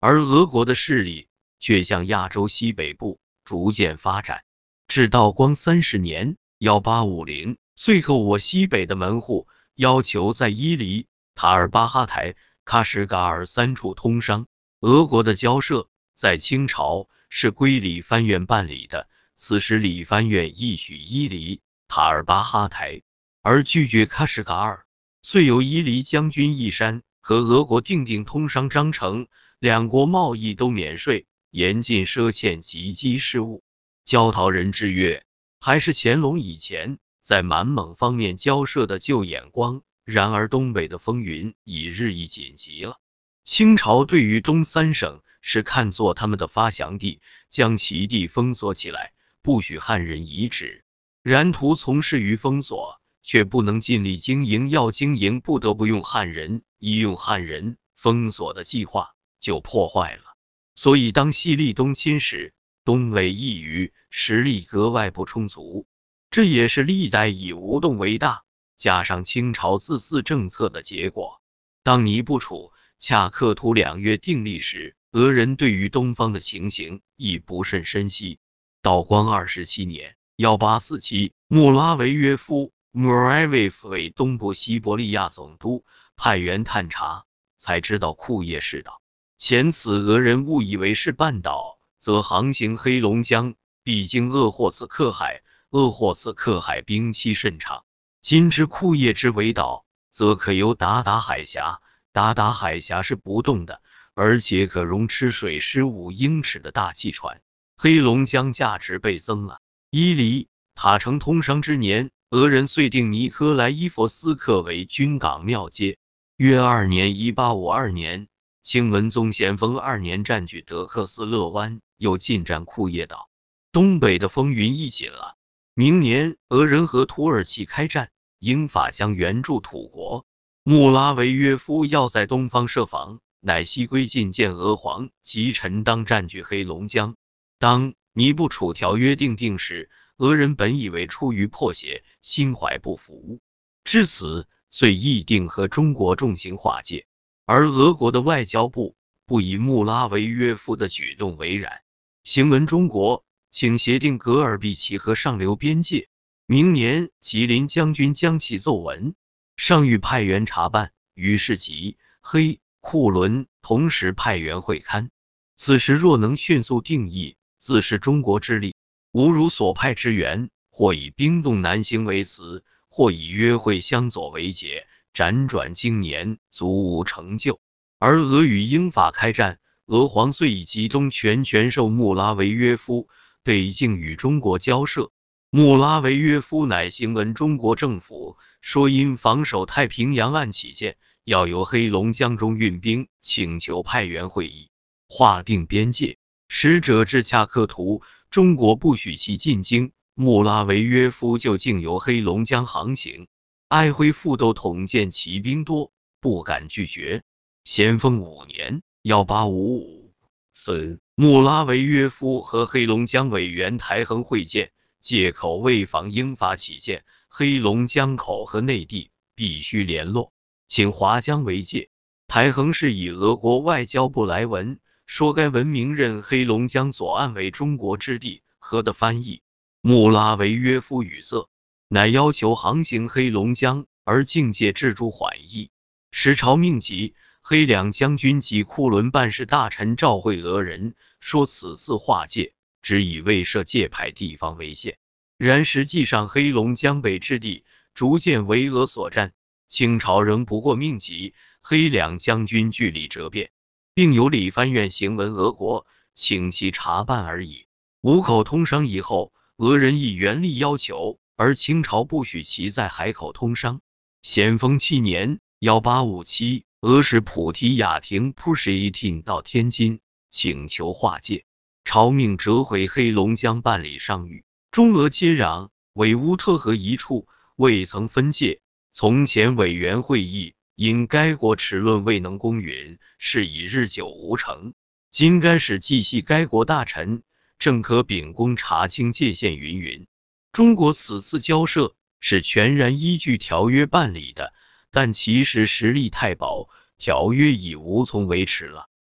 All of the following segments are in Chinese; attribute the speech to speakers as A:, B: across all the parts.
A: 而俄国的势力却向亚洲西北部逐渐发展。至道光30年1850，最后我西北的门户要求在伊犁、塔尔巴哈台、喀什噶尔3处通商。俄国的交涉在清朝是归理藩院办理的，此时理藩院亦许伊犁、塔尔巴哈台，而拒绝喀什噶尔。遂由伊犁将军义山和俄国订定通商章程，两国贸易都免税，严禁赊欠及笄事务。焦陶人之约还是乾隆以前在满蒙方面交涉的旧眼光，然而东北的风云已日益紧急了。清朝对于东三省是看作他们的发祥地，将其地封锁起来，不许汉人移植。然图从事于封锁，却不能尽力经营，要经营不得不用汉人，一用汉人，封锁的计划就破坏了。所以当西历东侵时，东魏一隅实力格外不充足，这也是历代以无动为大，加上清朝自私政策的结果。当尼布楚、恰克图2约订立时，俄人对于东方的情形亦不甚深悉。道光27年1847，穆拉维约夫 Murayev 为东部西伯利亚总督，派员探查，才知道库页是岛。前此俄人误以为是半岛，则航行黑龙江，必经鄂霍次克海，鄂霍次克海兵器甚长。今之库页之为岛，则可由达达海峡，达达海峡是不动的，而且可容吃水15英尺的大气船。黑龙江价值倍增了。伊犁、塔城通商之年，俄人遂定尼科莱伊佛斯克为军港庙街。约2年1852年，清文宗咸丰2年占据德克斯勒湾，又进占库页岛，东北的风云一紧了。明年，俄人和土耳其开战，英法将援助土国。穆拉维约夫要在东方设防，乃西归进谏俄皇及陈当占据黑龙江。当尼布楚条约订定时，俄人本以为出于破邪，心怀不服，至此遂议定和中国重刑划界。而俄国的外交部不以穆拉维约夫的举动为然，行文中国，请协定格尔毕齐和上流边界。明年，吉林将军将其奏文，上谕派员查办，于是吉、黑、库伦同时派员会勘。此时若能迅速定义，自是中国之力。吾如所派之援，或以冰冻南行为辞，或以约会相左为节，辗转经年，足无成就。而俄与英法开战，俄皇遂以极东权授穆拉维约夫，北境与中国交涉。穆拉维约夫乃行文中国政府，说因防守太平洋岸起见，要由黑龙江中运兵，请求派员会议，划定边界。使者至恰克图，中国不许其进京，穆拉维约夫就竟由黑龙江航行。爱辉复斗统见骑兵多，不敢拒绝。咸丰5年1855分，穆拉维约夫和黑龙江委员台衡会见，借口为防英法起见，黑龙江口和内地必须联络，请华江为界。台衡是以俄国外交部来文，说该文明认黑龙江左岸为中国之地，和的翻译。穆拉维约夫语塞，乃要求航行黑龙江，而境界置诸缓议。时朝命急，黑两将军及库伦办事大臣召会俄人，说此次划界只以未设界牌地方为限，然实际上黑龙江北之地逐渐为俄所占。清朝仍不过命急，黑两将军据理责辩，并由理藩院行文俄国，请其查办而已。五口通商以后，俄人亦严厉要求，而清朝不许其在海口通商。咸丰7年1857，俄使普提亚廷 Pushitin 到天津，请求划界。朝命折回黑龙江办理上谕，中俄接壤，为乌特河一处，未曾分界。从前委员会议因该国齿论未能公允，是以日久无成。今该使继系该国大臣，正可秉公查清界限云云。中国此次交涉是全然依据条约办理的，但其实力太薄，条约已无从维持了。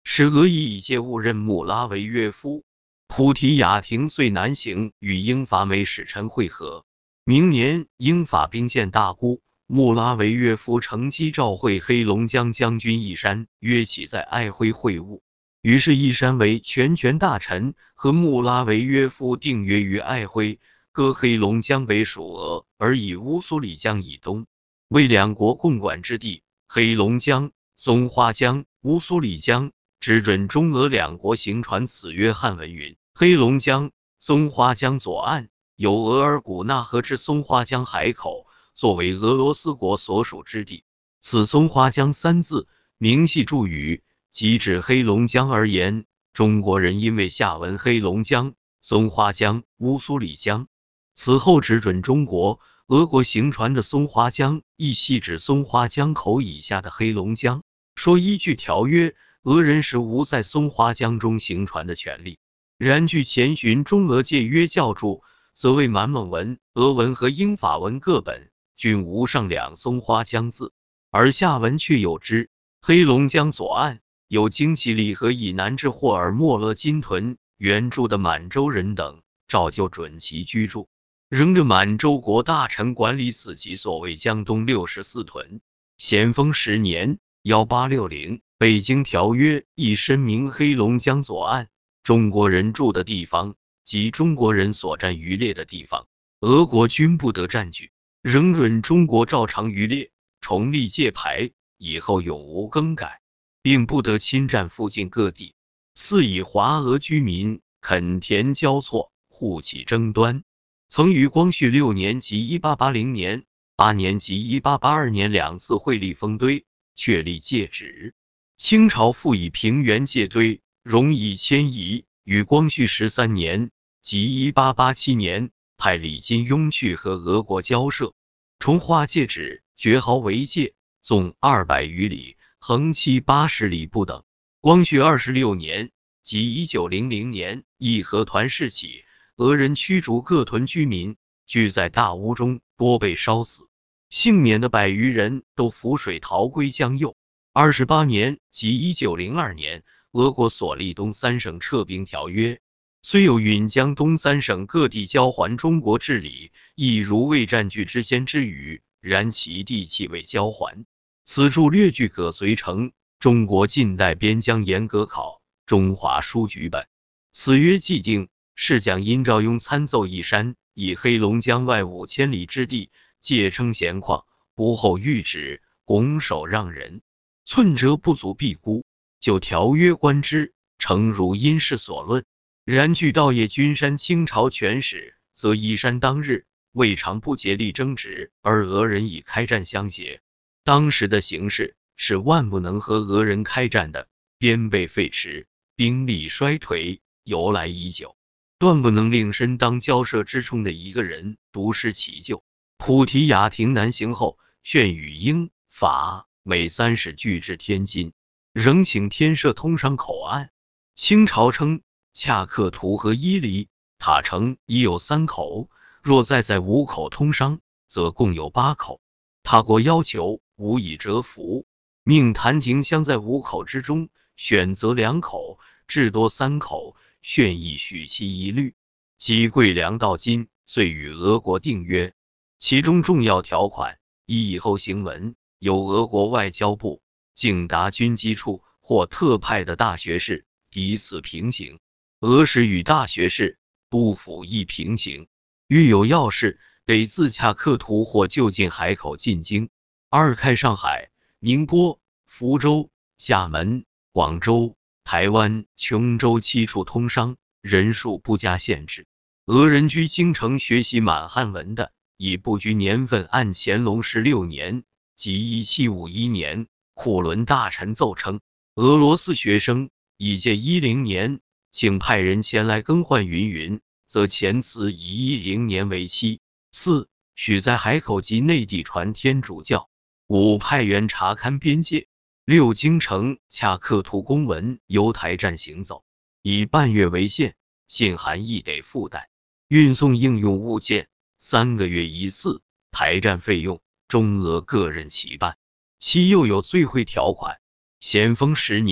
A: 使俄以借误任穆拉为岳父。菩提雅廷遂南行，与英法美使臣会合。明年，英法兵陷大沽，穆拉为岳夫乘机召会黑龙江将军义山，约其在爱辉会晤。于是义山为全权大臣，和穆拉为岳夫订约于爱辉，割黑龙江北属俄，而以乌苏里江以东为两国共管之地。黑龙江、松花江、乌苏里江只准中俄两国行船。此约汉文云：黑龙江、松花江左岸有额尔古纳河至松花江海口，作为俄罗斯国所属之地。此松花江三字明细注语，即指黑龙江而言。中国人因为下文黑龙江、松花江、乌苏里江，此后只准中国。俄国行船的松花江亦系指松花江口以下的黑龙江，说依据条约，俄人实无在松花江中行船的权利。然据前寻中俄界约校注，则为满蒙文、俄文和英法文各本均无上两松花江字，而下文却有之。黑龙江左岸有经其里河以南至霍尔莫勒金屯原住的满洲人等，照旧准其居住。仍着满洲国大臣管理此其所谓江东64屯。咸丰10年1860北京条约亦申明黑龙江左岸中国人住的地方及中国人所占渔猎的地方，俄国均不得占据，仍准中国照常渔猎，重立界牌，以后永无更改，并不得侵占附近各地。四以华俄居民垦田交错，互起争端。曾于光绪6年及1880年、8年及1882年2次会立封堆，确立界址。清朝复以平原界堆，容以迁移。于光绪13年及1887年，派李金庸去和俄国交涉，重划界址，绝壕为界，纵200余里，横七80里不等。光绪26年及1900年，义和团事起，俄人驱逐各屯居民，聚在大屋中，多被烧死，幸免的100余人都浮水逃归江右。28年及1902年，俄国所立东三省撤兵条约，虽有允将东三省各地交还中国治理，亦如未占据之先之语，然其地契未交还。此处略据葛随成中国近代边疆严格考中华书局本。此约既定，是将殷兆雍参奏义山，以黑龙江外5千里之地，界称闲旷，不后谕旨，拱手让人，寸折不足必估。就条约观之，诚如殷氏所论。然据道业君山清朝全史，则义山当日未尝不竭力争执，而俄人以开战相胁。当时的形势是万不能和俄人开战的，边备废弛，兵力衰退，由来已久，断不能令身当交涉之冲的一个人独施其咎。菩提雅廷南行后，旋与英、法、美3使俱至天津，仍请天设通商口岸。清朝称恰克图和伊犁、塔城已有3口，若再在5口通商，则共有8口。他国要求无以折服，命谭廷相在5口之中选择2口，至多3口，旋亦许其一律。即桂粮到金，遂与俄国订约，其中重要条款以后行文由俄国外交部、敬达军机处或特派的大学士彼此平行。俄使与大学士、督府亦平行。遇有要事，得自恰克图或就近海口进京。2开上海、宁波、福州、厦门、广州、台湾、琼州7处通商，人数不加限制。俄人居京城学习满汉文的，以不拘年份按乾隆16年即1751年，库伦大臣奏称，俄罗斯学生已届10年，请派人前来更换云云，则前词以10年为期。4许在海口及内地传天主教。5派员查勘边界。6京城恰克图公文由台站行走，以半月为限，信函亦得附带，运送应用物件3个月一次，台站费用中俄各任其半。其又有最惠条款。咸丰10年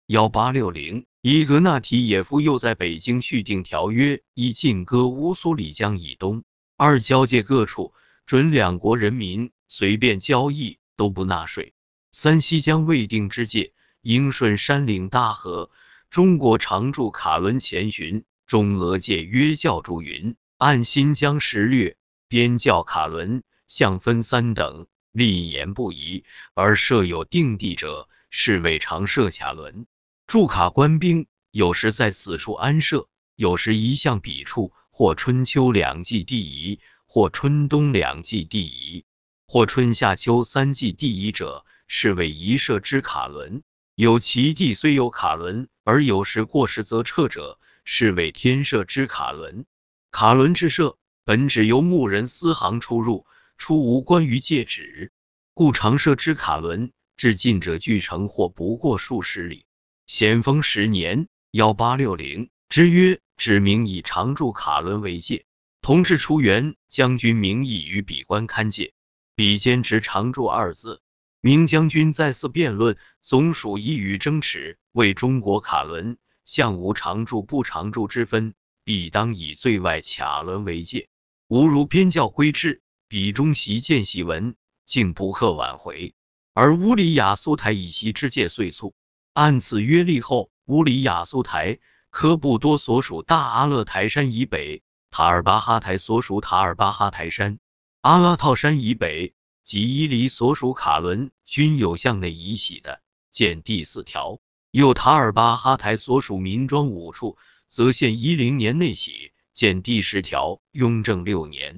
A: 1860，伊格纳提耶夫又在北京续订条约，一禁割乌苏里江以东、二交界各处，准两国人民随便交易，都不纳税。三西江未定之界，应顺山岭大河。中国常驻卡伦前巡，中俄界约教注云：按新疆时略，边教卡伦相分三等，立言不移，而设有定地者，是为常设卡伦。驻卡官兵有时在此处安设，有时移向彼处，或春秋两季地移，或春冬两季地移，或春夏秋三季地移者，是为移设之卡伦。有其地虽有卡伦，而有时过时则撤者，是为天设之卡伦。卡伦之设，本只由牧人私行出入，出无关于界址，故常设之卡伦，至近者距城或不过数十里。咸丰10年1860之约，指明以常驻卡伦为界，同治初元将军名义于彼官勘界，彼间执常驻二字。明将军再次辩论，总属一语争持，为中国卡伦向无常驻不常驻之分，必当以最外卡伦为界。吾如边教归之，彼中习见习文，竟不可挽回。而乌里雅苏台以西之界遂促。按此约立后，乌里雅苏台、科布多所属大阿勒台山以北，塔尔巴哈台所属塔尔巴哈台山、阿拉套山以北及伊犁所属卡伦，均有向内移徙的。见第4条。又塔尔巴哈台所属民庄5处，则限10年内徙。见第10条。雍正6年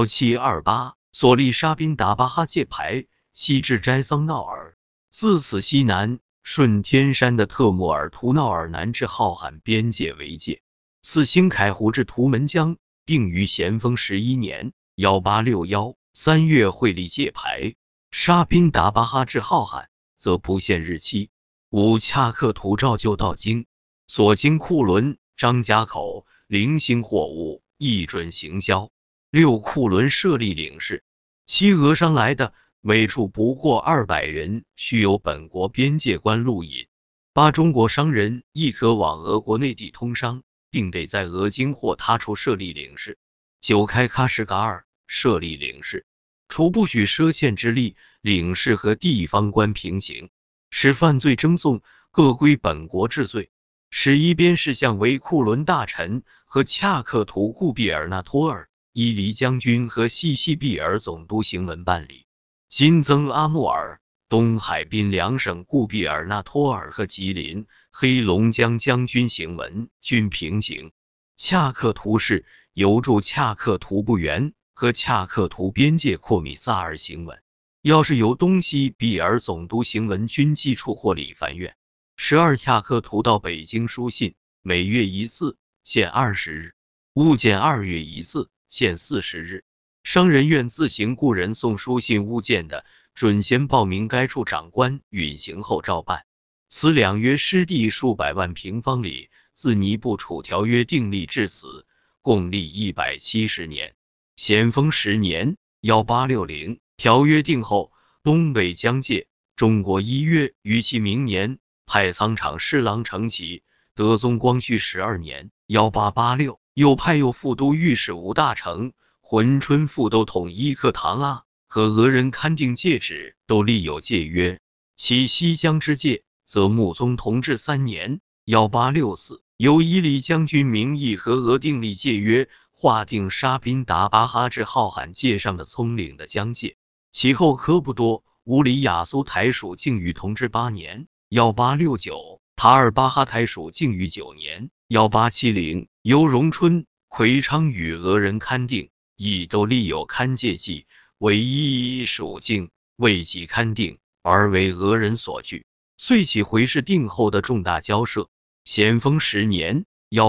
A: 1728所立沙宾达巴哈界牌，西至斋桑闹尔，自此西南顺天山的特木尔图闹尔南至浩罕边界为界。四星凯湖至图门江，并于咸丰11年1861 3月会立界牌。沙宾达巴哈至浩罕，则不限日期。五恰克图照旧到京，所经库伦、张家口、零星货物，亦准行销。六库伦设立领事，七俄商来的，每处不过200人，须有本国边界官录引。八中国商人亦可往俄国内地通商，并得在俄京或他处设立领事。九开喀什噶尔设立领事，除不许赊欠之利，领事和地方官平行，使犯罪争讼，各归本国治罪。使一边事项为库伦大臣和恰克图固比尔纳托尔、伊犁将军和西西比尔总督行文办理。新增阿穆尔、东海滨两省固比尔纳托尔和吉林、黑龙江将军行文均平行。恰克图是由驻恰克图部员和恰克图边界阔米萨尔行文。要是由东西比尔总督行文军机处或理藩院。12恰克图到北京书信，每月一次，限20日；物件2月一次，限40日。商人院自行雇人送书信物件的，准先报名该处长官，允行后照办。此2约失地数百万平方里，自尼布楚条约订立至此，共历170年。咸丰10年1860条约定后，东北疆界，中国依约于其明年派仓场侍郎承其。德宗光绪12年1886又派右副都御史吴大成、珲春副都统伊克唐阿和俄人勘定界址，都立有界约。其西疆之界，则穆宗同治3年1864由伊犁将军名义和俄订立界约，划定沙宾达巴哈至浩罕界上的葱岭的疆界。其后科布多、乌里雅苏台属靖于同治8年1869，塔尔巴哈台属靖于9年1870，由荣春、奎昌与俄人勘定，亦都立有勘界记，唯一属境未及勘定，而为俄人所据，遂起回事定后的重大交涉。咸丰10年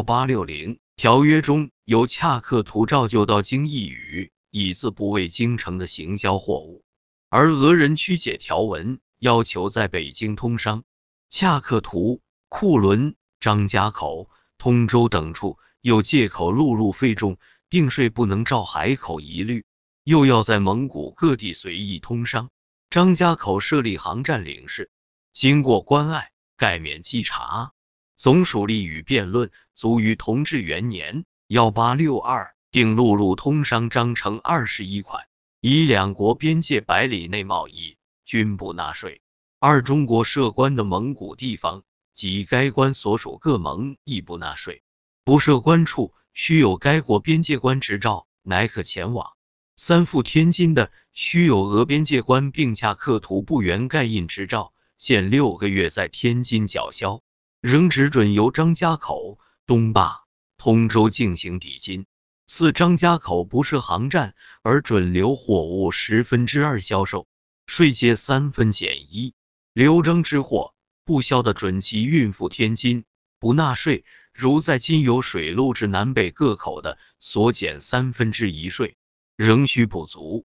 A: 1860条约中有恰克图照旧到京一语，以自不为京城的行销货物，而俄人曲解条文，要求在北京通商。恰克图、库伦、张家口、通州等处又借口陆路费重，定税不能照海口一律，又要在蒙古各地随意通商。张家口设立航站领事，经过关隘， 盖免稽查。总署立与辩论卒于同治元年1862，并录入通商章程21款，以两国边界100里内贸易均不纳税。二中国设关的蒙古地方及该关所属各盟亦不纳税。不设关处须有该国边界关执照，乃可前往。三赴天津的须有俄边界关并洽克图部员盖印执照，限6个月在天津缴销，仍只准由张家口、东坝、通州进行抵金。四张家口不设航站，而准留货物2/10销售，税阶1/3。留征之货不销的准其运赴天津，不纳税。如在今有水路至南北各口的，所减1/3税，仍需补足。